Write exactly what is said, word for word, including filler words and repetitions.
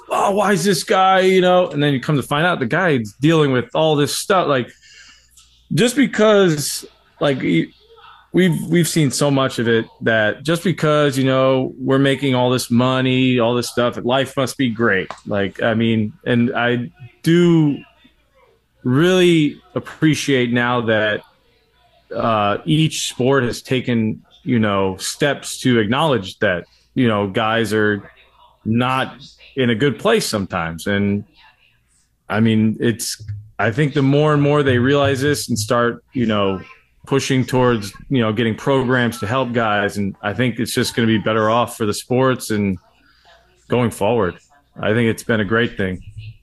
oh, why is this guy, you know? And then you come to find out the guy's dealing with all this stuff. Like, just because, like, we've we've seen so much of it that just because, you know, we're making all this money, all this stuff, life must be great. Like, I mean, and I do really appreciate now that uh, each sport has taken, you know, steps to acknowledge that, you know, guys are not in a good place sometimes. And I mean, it's, I think the more and more they realize this and start, you know, pushing towards, you know, getting programs to help guys. And I think it's just going to be better off for the sports and going forward. I think it's been a great thing.